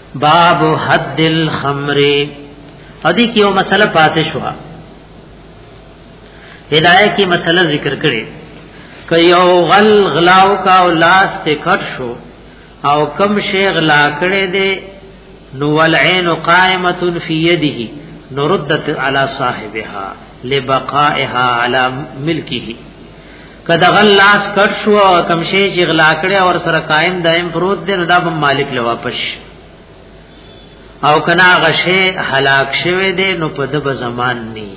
باب حد الخمر. ادي کی یو مسله پاتې شو. هدايه کی مسله ذکر کړي ک یو غلاو کا او لاس ته کټ شو او کم شی غلا کړي دي نو والعين قائمه فی يده نردت على صاحبها لبقائها على ملكه. کدا غلاس کټ شو او کم شی چې غلا کړي او سره قائم دائم پروت دي نو دا به مالک له واپس او کنا غشه هلاک شوه دي نو په د زمان ني.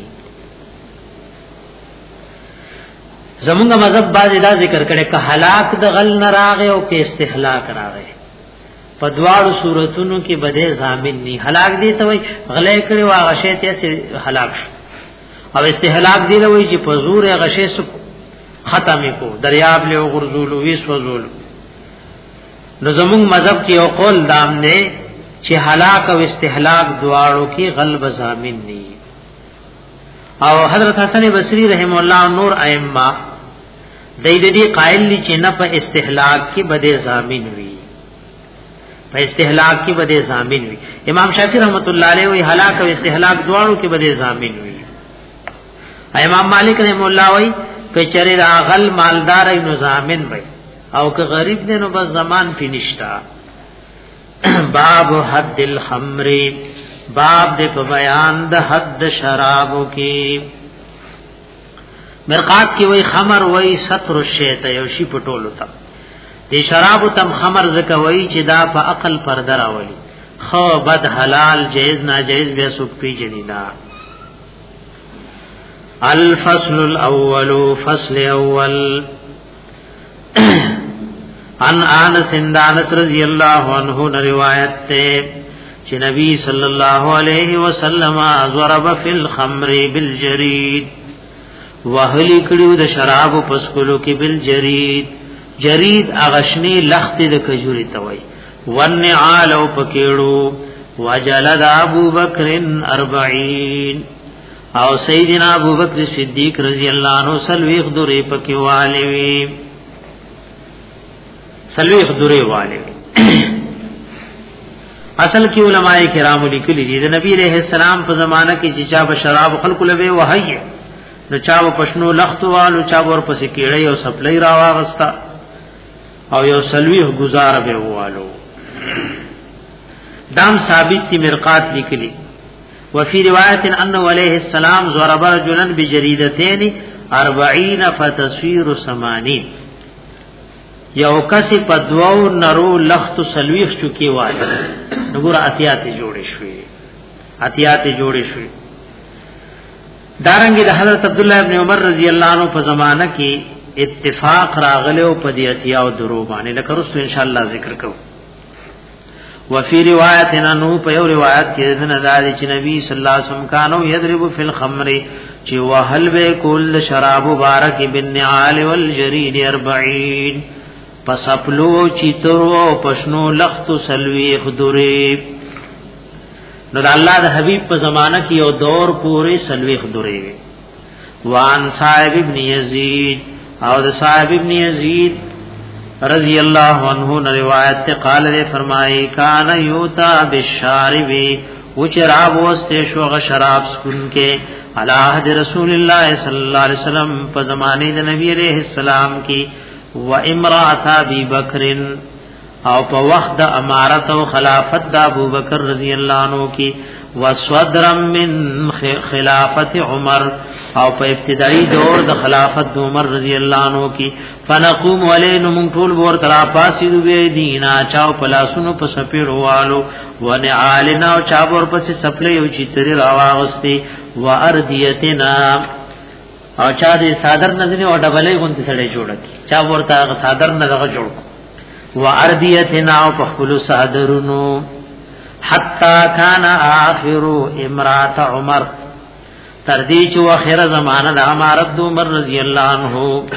زمونږ مذهب باندې دا ذکر کړي ک هلاک د غل نراغه او کې استهلاک راغه په دواړو صورتونو کې بده ضامن ني. هلاک دي ته وای غلې کړي وا غشه ته هلاک شو او استهلاک دی وای چې په زور غشه ختمه کو دریاب له غرزول وی سوزول. نو زمونږ مذهب کې یو قول دام نه چې هلاک او استهلاک دواړو کې غلب ضامن ني. او حضرت حسن بصری رحم الله نور ائمه دې قائل دي چې نه په استهلاک کې بده ضامن وي، په استهلاک کې بده ضامن وي. امام شافعی رحمت الله علیه وی هلاک او استهلاک دواړو کې بده ضامن وي. امام مالک رحم الله وی کچری راغل مالدار نو ضامن وي او که غریب دی نو بس زمان فینشتا. باب حد الخمر. باب دې په بیان د حد شرابو کې. مرقات کې وای خمر وای ستر الشیط یو شی پټول تا. دې شراب تم خمر زکه وای چې دا په عقل پرده راولي. خو بد حلال جائز ناجائز بیا سوق پی جنینا. الفصل الاول. فصل اول. عن انس رضی اللہ عنہ روایت تے چې نبی صلی الله علیه وسلم ضرب فی الخمر بالجرید وهلی کړیو د شراب پسکلو کې بالجرید. جرید اغشنی لخت د کجوري توي والنعال او پکېړو. وجلد ابو بکر 40 او سیدنا ابو بکر صدیق رضی اللہ عنہ سلویخ دوری پکې والي سلویخ دوری والي. اصل کې علماء کرام لیکلي دي د نبی عليه السلام په زمانہ کې چې چا به شراب خلق لوي وهي نو چا په پښنو لخت والو چا ور پسې کېړې او سپلای راواغستا او یو سلوی گزار به والو. دام ثابت تی مرقات لیکلي. وفي روایت انه عليه السلام ضرب رجلا بجريدتين 40 فتصوير 80. یو کسی په دوو نرو لخت سلويخ چکی وای نګور اتیات جوړې شوې دارنګه د حضرت عبد الله ابن عمر رضی الله عنه په زمانہ کې اتفاق راغله او په دې اتیا او درو باندې لکه رسو ان شاء الله ذکر کوو. وفي روایت انه په یو روایت کې د نزاد چې نبی صلی الله علیه وسلم کانو یضرب فی الخمر چې وهل به کول شراب مبارک بالنعال والجرید 40 پسپلو چیترو پشنو لخت سلوی خدوری. نو دا الله د حبیب په زمانہ کې یو دور پورې سلوی خدوری. وان صاحب ابن یزید او د صاحب ابن یزید رضی اللہ عنہ روایت تے قال نے فرمائے کان یوتا بالشارب وچراب واسطے شو شراب سکن کے علی عہد رسول اللہ صلی اللہ علیہ وسلم په زمانے د نبی علیہ السلام کی و امرات ابی بکر او په وخت د امارت او خلافت د ابو بکر رضی اللہ عنہ کی وصدر من خلافت عمر او په ابتدائی دور د خلافت عمر رضی اللہ عنہ کی فنقوم علین من طول بور ترا پاسیدو بی دینا چاو پلاسونو په سپیرو والو ونعالنا او چابور پس سپلی او چیتری راواغستی واردیتنا او چا دې صادر نظر او ډبلې غونتی سړې جوړ کی چا ورته صادر نه دغه جوړ واردیتنا او په خپل صادرونو حتا کان اخر امرات عمر تردی چو اخر زمانہ د امارت عمر رضی اللہ عنہ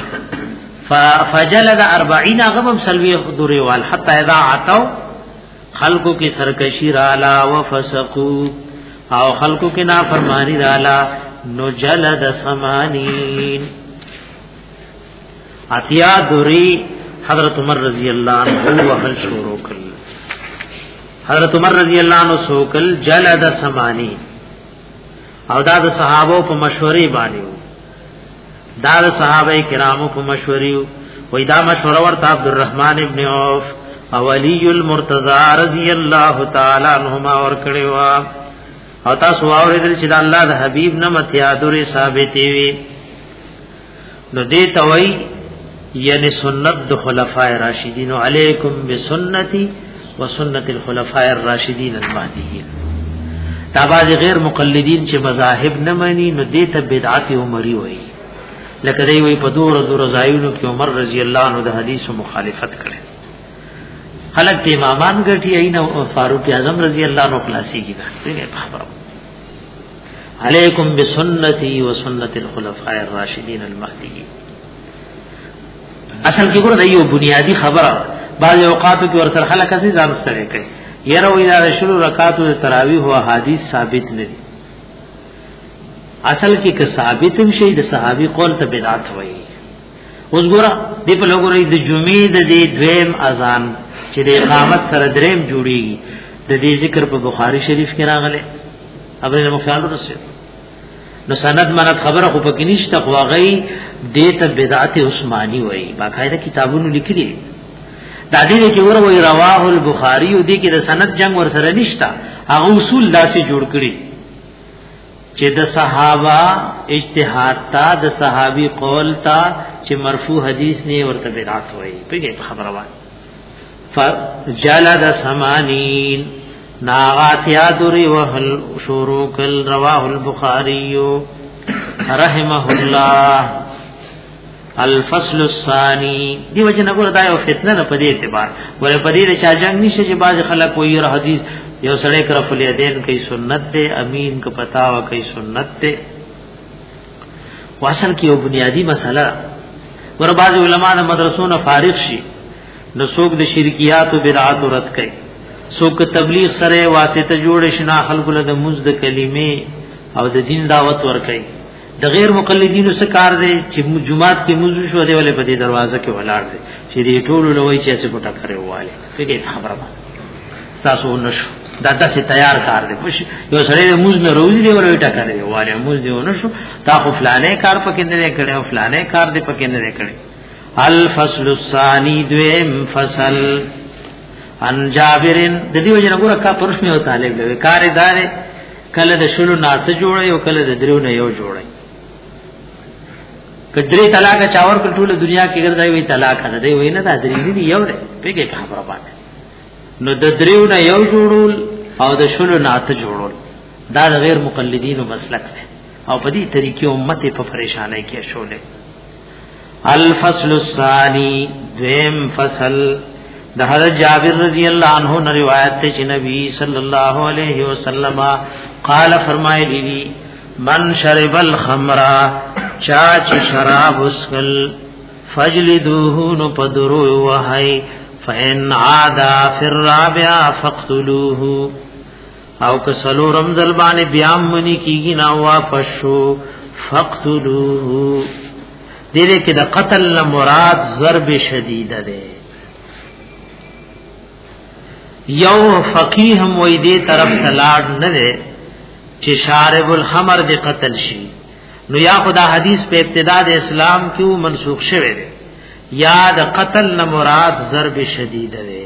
فجلد 40 غبم سلوی خدوری وال حتا اذا عتو خلقو کی سرکشی رالا وفسقو او خلقو کی نافرمانی رالا نو جلد 80 اتیا دوری حضرت عمر رضی اللہ عنہ وحل شروع کړ. حضرت عمر رضی الله عنه سوکل جلد سمانی او دا د صحابه په مشورې باندې دا د صحابه کرامو په مشورې وې دا مشوره ورته عبدالرحمن ابن عوف او علی المرتضی رضی الله تعالی عنهما ور کړی وا او تاسو اوریدل چې د الله د حبیب نه متیادوري ثابتې وي نو دې توي یعنی سنت د خلفای راشدین علیکم بسنتی وسنت الخلفاء الراشدین المهدیین دا باز غیر مقلدین چې مذاهب نه مانی نو دې ته بدعت عمری وایي لکه دی وی په دور زایونو کې عمر رضی الله عنه د حدیث مخالفت کړي خلک ته امامان ګټي اینو فاروق اعظم رضی الله عنه خلاصي کی دا خبره علیکم بسنتی وسنت الخلفاء الراشدین المهدیین اصل کې ګور دا یو بنیادی خبره بعض اوقاتو کې ورسره خلک اسې ځان سره کوي یره وی دا شروع رکعاتو تراویح او احادیث ثابت نه دي اصل کې که ثابت هم شي د صحابي قول ته بدعت وایي اوس ګوره دی په لګوري د جمعې د دې دویم اذان چې د اقامت سره دریم جوړیږي د دې ذکر په بخاری شریف کې راغله ابره مخالف رسول نو سند منت خبره خو پکې نشته خو غي دې ته بدعت عثماني وایي باقاعده کتابونو لیکلي دا دې کې ور وایي رواه البخاری او دې کې د سند جنگ ور سره نشته هغه اصول داسې جوړ کړی چې د صحابه اجتهاد تا د صحابي قول تا چې مرفوع حدیث نه ورته بدعت وایي په خبره وایي فجلد سمانین ناغاتیا دوری وحل شروکل رواه البخاری رحمه الله الفصل الثانی دی وجه نګور دا یو فتنه نه پدې اعتبار ولې پدې چې جنگ نشه چې باز خلک وایي حدیث یو سړی کرف الیدین کوي سنت ته امین کو پتا وا کوي سنت ته واصل کې یو بنیادی مسله ور باز علماء د مدرسو نه فارغ شي نو څوک د شرکیات او بدعات رد کوي څوک تبلیغ سره واسطه جوړ شنا خلق له د مزد کلمې او د دین دعوت ور کوي د غیر مقلدینو څخه کار دی چې جمعات کې موضوع شو دی ولې په دې دروازه کې ولاړ دی چې دې ټول لوي چې څه پټه کړي واله فکر خبره تاسو نشو دا داسې تیار کار دی پښ یو سره موږ نه روز دی ولې ټکرې واله موږ دی ونشو تا خو فلانه کار پکې نه کړي او فلانه کار دی پکې نه کړي الفصل الثانی دویم فصل ان جابرن د دې وجه نه ګوره کا پرشنه او طالب له کار دار کله د شلو ناته جوړي او کله د دریو نه یو جوړي کډری طلاق چاور په ټوله دنیا کې ګرځي وي طلاق نه دی وینه دا درې دی یو دی پیګه خبره باندې نو د دریو نه یو جوړول او د شلو ناته جوړول دا د غیر مقلدینو مسلک دی او په دې طریقې امت په پریشانای کې شولې الفصل الثانی دویم فصل د حضرت جابر رضی اللہ عنہ نے روایت ہے کہ نبی صلی اللہ علیہ وسلم قال فرمائے دی من شرب الخمر چاچ شراب اسکل فجلدوه نپدرو وحی فإن عادا فی الرابع فاقتلوه او کسلو رمزل بانے بیام منی کی گنا واپس شو فاقتلوه دیرے کہ دا قتل مراد ضرب شدید دے یو فقیه هم وې دې طرف تلاړ نه ده چې شارب الخمر دې قتل شي نو یا خدا حدیث په ابتدا د اسلام کې منسوخ شوه ده یا د قتل نه مراد ضرب شدید ده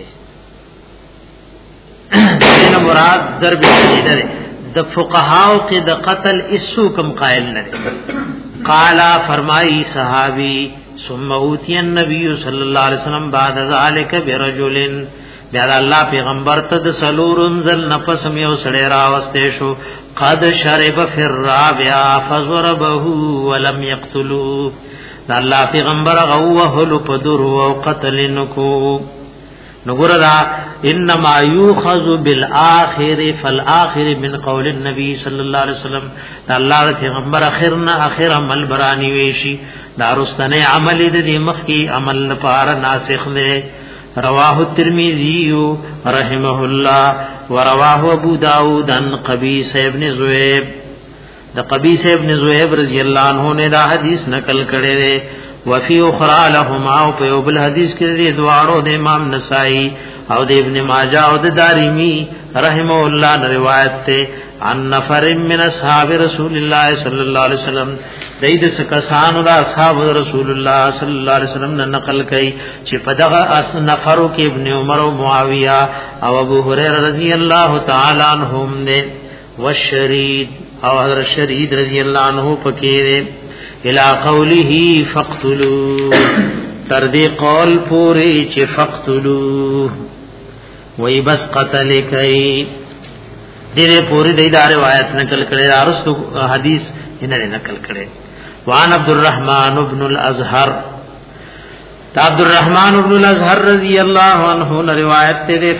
دې نه مراد ضرب شدید ده د فقهاو کې د قتل اسو کم قائل نه ده قال فرمای صحابي ثم اوتی النبي صلی الله علیه وسلم بعد ذلك برجل بیا الله پیغمبر ته د سلورم زل نفس میو سړی راوسته شو قد شرب فی الرابع فضربه ولم يقتلوا الله پیغمبر غوه پدر او قتل نکو نګور دا انما یؤخذ بالاخر فالاخر من قول النبي صلی الله علیه وسلم الله پیغمبر اخر عمل برانی ویشي دارستنه عمل دې مخکی عمل لپاره ناسخ نه رواه الترمذي رحمه الله ورواه ابو داود عن قبيس ابن ذؤيب دا قبيس ابن ذؤيب رضی اللہ عنہ نے دا حدیث نقل کړي وفي اخرى لهما او په بل حدیث کې دې دواړو د امام نسائی او د ابن ماجه او د دارمی رحمه الله روایت ته عن نفر من اصحاب رسول الله صلی الله علیه وسلم دید سکسان او اصحاب رسول الله صلی الله علیه وسلم نے نقل کړي چې په دغه اس نفرو کې ابن عمر او معاویه او ابو هريره رضی الله تعالی عنهم نے والشرید او حضرت شرید رضی الله عنه پکې الى قوله فقتلوا تر دې قول پوری چې فقتلوا وای بس قتل کئ دې پوری د روایت نقل کړي ارستو حدیث یې نقل کړي وان عبد الرحمن ابن الازهر عبد الرحمن ابن الازهر رضی الله عنه روایت ته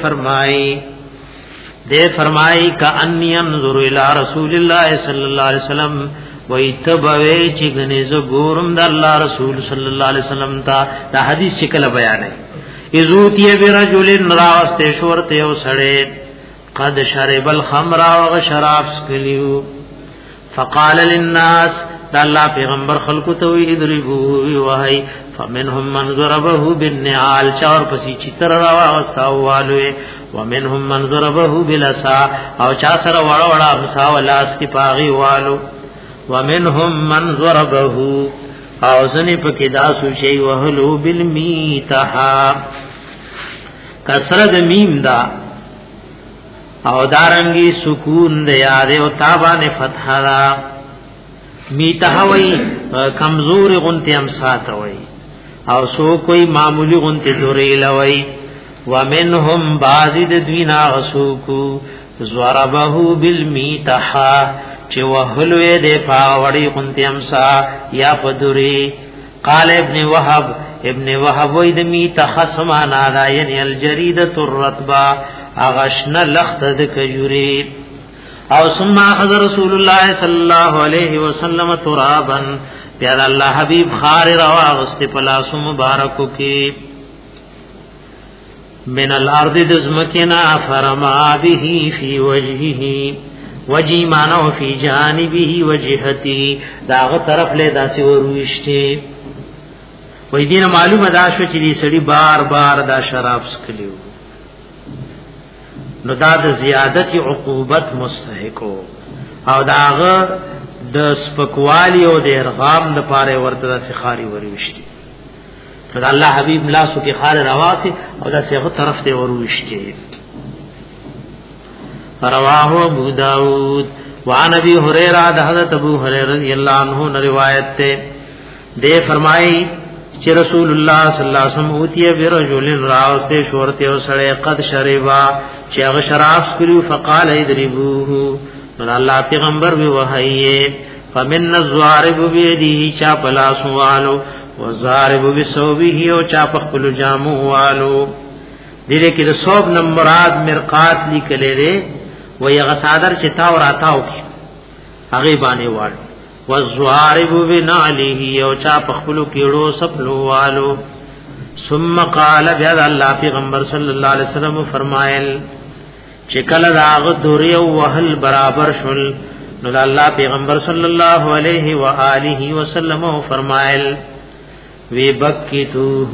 فرمائی کا انی انظر الى رسول الله صلی الله علیه وسلم ویتبوی چې غنی زګورم د الله رسول صلی الله علیه وسلم تا دا حدیث شکل بیان ہے اذوتی برجل راست شورت یو سړی قد شرب الخمر و شراب سکلیو فقال للناس دا الله پیغمبر خلقو ته وی ادربو وهي فمنهم من ضربه بالنعال چار پسی چتر را واستاوالو ومنهم من ضربه بالعصا او چا سره وړ وړ امسا ولاس کی پاغي والو ومنهم من ضربه او ځنی پکې داسو شی وهلو بالمیتها کسره د میم دا او دارنګي سکون د یاد او تابانه فتح را میتها وای کمزور غنتی امسات وای او سو کوئی معمولی غنتی دوری لوی ومنهم بازد دوینا غسوکو زوربه بالمیتها چه وحلوی دے پاوڑی غنتی امسا یا پدوری قال ابن وحب وید میتها سمانا دا یعنی الجریدت الرطبہ اغشن لخت دکجوری او ثم اخذ رسول الله صلی الله علیه وسلم ترابا پیار الله حبیب خار روا غست پلاس مبارکو کی من الارض دزمکنا فرما به فی وجهه وجی مانو فی جانبه وجهتی داغه طرف له داسې ورويشته وې دین معلومه دا شو چې دې سړي بار بار دا شراب سکلیو نو دا د زیادت عقوبت مستحقو او داغه د سپکوالی او د ارغام د پاره ورته د سخاری ورويشته فر الله حبیب لاسو کې خار رواسي او د سیغه طرف ته ورويشته رواه ابو داود وعن ابي هريره حضرت ابو هريره رضی الله عنه روایت ته دے فرمائی چې رسول الله صلی الله علیه وسلم اوتیه برجل راوسته شورته او سړی قد شربا چې هغه شراب سکرو فقال ادربوه نو الله پیغمبر وی وحیه فمن الزوارب بيديه چا پلاسوالو وزارب بسوبه او چا پخپل جامو والو دې کې د صوب نمبرات مرقات لیکلې ده وی غصادر چې تا وراتاو کی هغه باندې والو والزوارب بنعله او چا پخپلو کېړو سپلو والو ثم قال بیا الله پیغمبر صلی الله علیه وسلم فرمایل چې کله راغ دوری او وهل برابر شول نو الله پیغمبر صلی الله علیه و آله وسلم فرمایل وی بکیتوه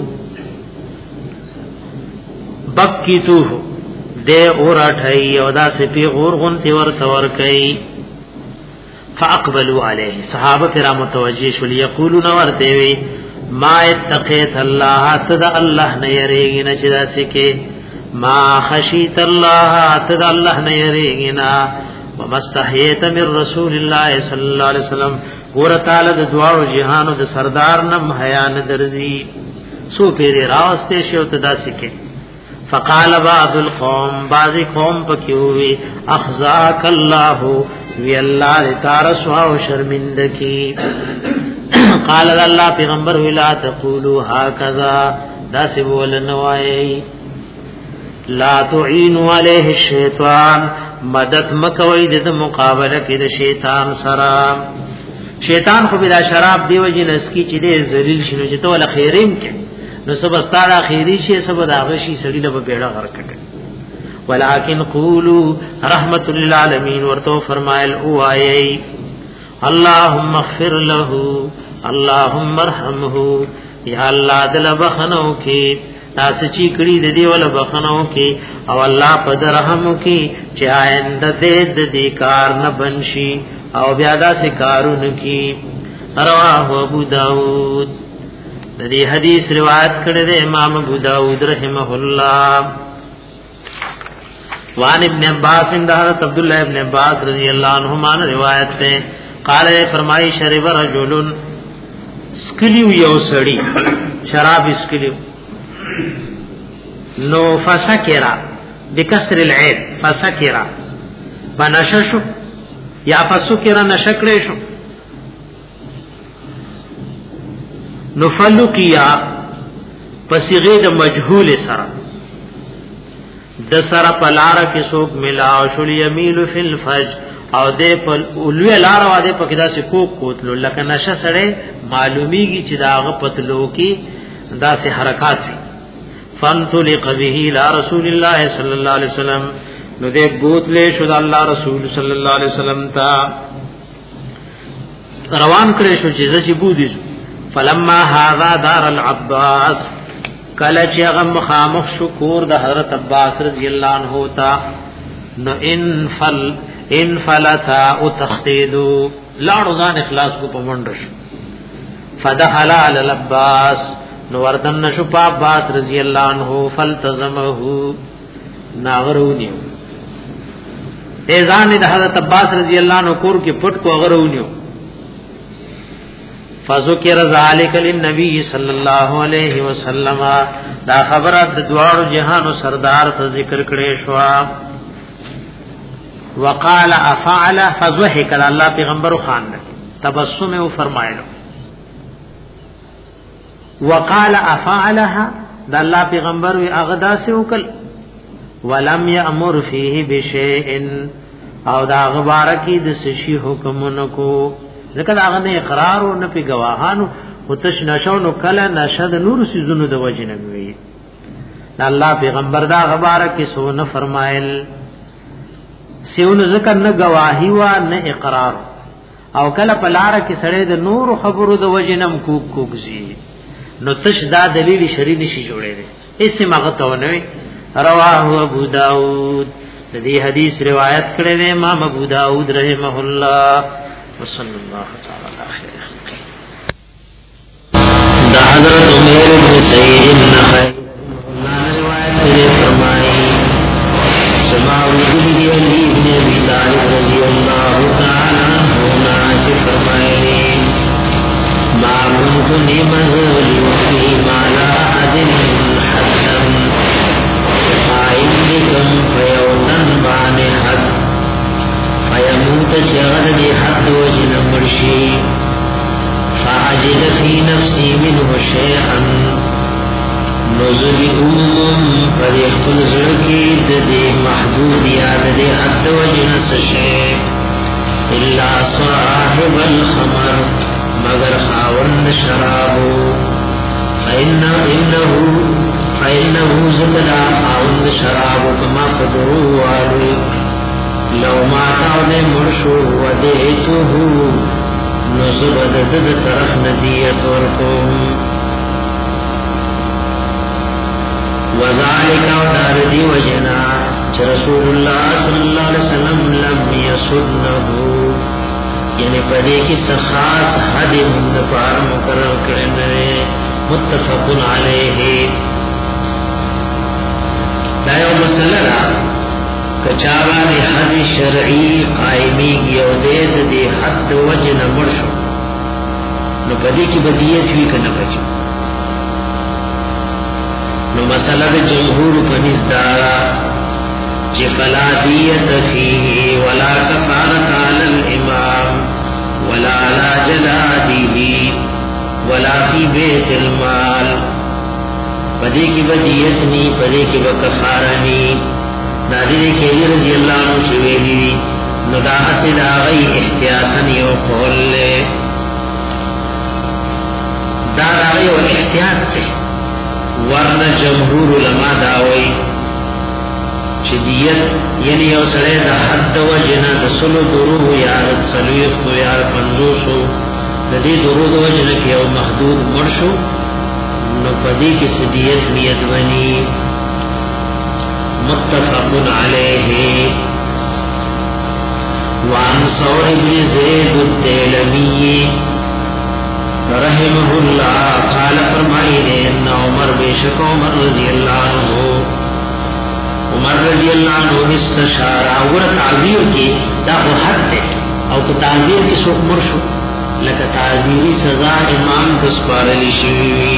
دے اور اٹھائی او دا سپی غور غنتی ورطور کئی فاقبلوا علیہ صحابہ پیرا متوجہ شل یقولون ورطیوی ما اتقیت اللہ تدا اللہ نیریگی نچدا سکے ما خشیت اللہ تدا اللہ نیریگی نا ومستحیت من رسول اللہ صلی اللہ علیہ وسلم ورطال دا دوار و جہان دا سردار نم حیان درزی سو پیری راوستے شو تدا سکے فقال بعض القوم بعض قوم پکیوی اخزاک اللہ وی اللہ تارسوا و شرمندکی قال اللہ پیغمبر لا تقولوا هكذا دا سبول نوائی لا تعینوا علیہ الشیطان مدد مکوی د مقابله کې د شیطان سره شیطان خو بلا شراب دیو جنس کی چې دې ذلیل شنو چې ته ول خیریم کې نو سبستار اخیری شی سب داغشی سړی له بیړه غرکټ ولکن قولوا رحمت للعالمین ورته فرمایل او ای اللهم اغفر له اللهم ارحمه یا الله دل بخنو کی تاسو چې کړي د دې ول بخنو کې او الله په رحم کې چې آینده دې کار نه بنشي او بیا دا سه کارونه کې. رواه ابو داود. د دې حدیث روایت کړی دی امام ابو داود رحمه الله. وان ابن عباس حضرت عبداللہ ابن عباس رضی اللہ عنہما روایت ہے قال فرمائی شرب رجل اسکلیو یو سڑی شراب اسکلیو نو فسکرا بکسر العین فسکرا بنششو یا فسکرا نشکریشو نو فلو کیا پسیغی د مجهول سرا د سره پلار کې څوک ملا او شل یمیل فی الفج او د په اولوی لار واده په کدا سې کوتلو لکه نشه سره معلومیږي چې داغه پتلو کې داسې حرکات وي. فانطلق به الى رسول الله صلی الله علیه وسلم نو دې بوتلې شو د الله رسول صلی الله علیه وسلم ته روان کړې شو چې زې بودی. فلما هذا دار العباس کله چې هغه مخامخ شکور د حضرت عباس رضی الله عنه تا نو ان فلتا او تخدیدو لاړو ځان اخلاص کو پمنډش. فدخل على العباس نو وردن شو په عباس رضی الله عنه فالتزمه ناغرونیو اذان د حضرت عباس رضی الله عنه کور کې پټ کو غرونیو. فذكر ذلك للنبي صلى الله عليه وسلم دا خبره د دوار جهان سردار ته ذکر کړي شو. وقال افعل فضحك الله پیغمبر خان نے تبسم او فرمایلو. وقال افعلها دا الله پیغمبر وی اغدا سے وکل ولم يأمر فيه بشيء او دا غبارکی د سشي حکمونکو ذکر هغه نه اقرار او نه پی گواهانو وتش نشونو کله نشد نور سيزونو د وجنه وی. الله پیغمبر دا غبار کې سو نه فرمایل سيونو ذکر نه گواهی وا نه اقرار او کله پلار کې سړې د نور خبرو د وجنم کوکزي نو تش دا دلیل شری نشي جوړې دي اسه مغته ونه. رواه ابو داود. د دې حدیث روایت کړی دی امام ابو داود رحمه الله. وصلی اللہ تعالی علی خیر خلقه. دا حضرت عمر بن سعید النخعی روایت نے فرمائی سماوی علی ابن ابی طالب رضی اللہ تعالی عنہ سے فرمائے ما كنت لمزول فی ما لا ادن حدم فائدکم فیوزن بان حد فیموت شغل دی حد وجن مرشی فاجد فی نفسی منه شیئا نزل پر اخفل زرکی دی محدود یاد دی حد وجن سشی الا صاحب الخمر مگر خاون شرابو فإنه زکلا خاون شرابو کما قدرو والو لو ما تعود مرشو ودیتوه نصبت دد طرف ندیت ورکم وذالک ودار دی وجنا چه رسول اللہ صلی اللہ علیہ وسلم لم یسنہو یعنی پدے کی سخاص حد مند پار مقرر کرنے متفق علیہ. دایو مسئلہ کچاوا دی حد شرعی قائمی کی او دید دی حد وجن مرشو نو پدی کی بدیت ہوئی کنا بچو نو مسئلہ دی جمہور پنیز دارا چی فلا دیت فیه ولا کفارت علی الامام ولا علی جلادیه ولا فی بیت المال پدی کی بدیت نی پدی کی بکفارنی نادر کیلی رضی اللہ عنہ شویلی نداحت داغی احتیاطن یو قول لے داغی و احتیاط تے ورنہ جمہور علماء داوئی شدیت یعنی یو سڑے دا حد و جنا دا سلو دروح یارد سلویختو یار پنزوشو دا دی درود و جنا کی یو محدود مرشو نو پدی کی صدیت نیت بنی متفق علیہ وعن ثور بن زید الدیلمی رحمہ اللہ قال فرمائی نے ان عمر بیشک عمر رضی اللہ عنہ عمر رضی اللہ عنہ استشارہ اور تعبیر کی دا حد دے او تو تعبیر کی سوک مرشو لکہ تعبیری سزا امام کسپارلی شویوی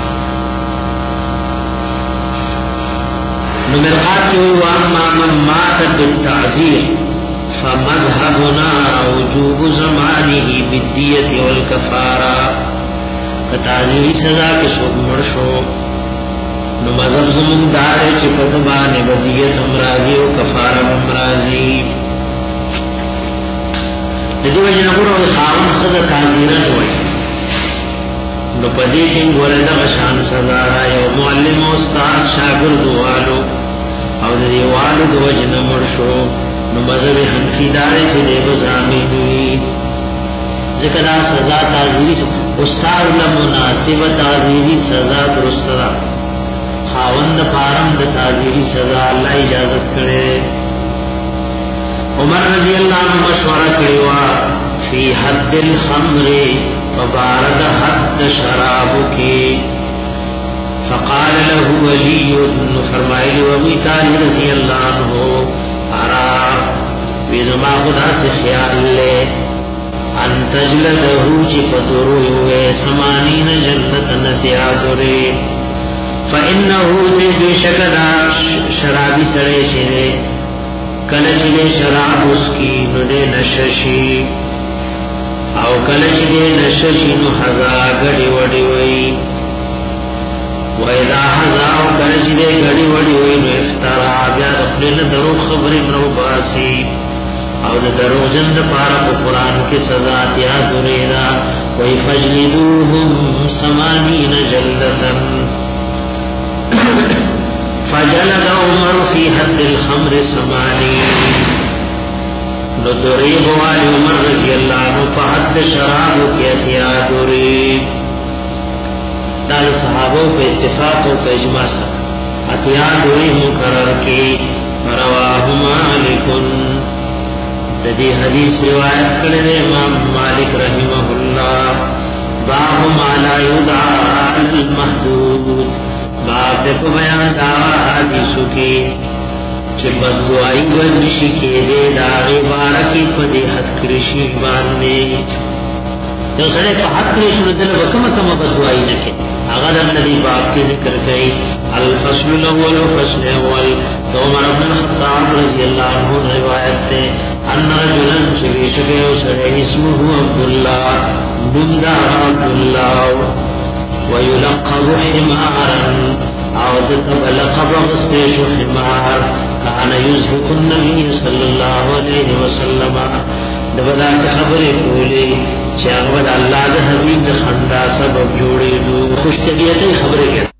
نمرقات کی ہوئی واما من مات بالتعزیر فمذهبنا وجوب زمانه بالدیت والکفارہ تعزیری سزا کی سوک مرشو نو مذہب زمون دارے چپتبان بدیت امراضی و کفارہ امراضی دی وجہ نبور و خاون سزا تعزیرت ہوئی نو پدی کنگ ورد غشان سزا رائے و معلم و استاد شاگرد والو او دی والد وجہ نمرشو نو مذہب حنفی دارے سے دے بزامی ہوئی ذکر دا سزا تعزیری استاد لمناسب تعزیری سزا درستدا خاوند پارم د تعزیری سزا اللہ اجازت کرے عمر رضی اللہ عنہ مشورہ کرے وا فی حد الخمر فبارد حد شراب کی فقال له ولی فرمائے لی ابی طالب رضی اللہ عنہ ارا ویزما خدا سے خیال لے ان تجلدہو چی پتروی ہوئے سمانین جلدتن تیادرے فإنه دے شکدا شرابی سڑے شرے کلچ دے شراب اس کی نو دے نششی او کلچ دے نششی نو حضا گڑی وڑی وئی وَإِذَا حَزَا او کلچ دے گڑی وڑی وئی نو افترا بیا دخلن درو خبر منو باسی او درو جند پارا کو قرآن کی سزا تیا درینا وَإِ فَجْلِدُوهُمْ سَمَانِينَ جَلْدَةً فجلد عمر فی حد الخمر سمانی نو دریب والی عمر رضی اللہ عنہ پا حد شرابو کی اتیاد دریب دال صحابوں پہ اتفاق و پہ اجماع سا اتیاد دریب مقرر کی رواہ مالکن تدی حدیث روایت کرنے امام مالک رحمہ اللہ باب ما لا یدعا المحدود باب دے کو بیان دعوی حدیثو کی چھ بددعائی ورنشی کے دے داغی بارکی پدی حد کرشی باندے جو سڑے پا حد کرشی دل وکم کم بددعائی نکے اگر النبی باب کی ذکر گئی الفصل الاول فصل اول تو عمر بن الخطاب رضی اللہ عنہ روایت تے ان رجلن چوی شکے سڑے اسمہ عبداللہ بندہ عبداللہ ويلقب حمارا عودت بلقب غسبيش حمار كان يزهق النبي صلى الله عليه وسلم دبدا خبر کولی چاہود اللہ دے حبیب خندا سبب جوڑی دو خوش طبیعت خبر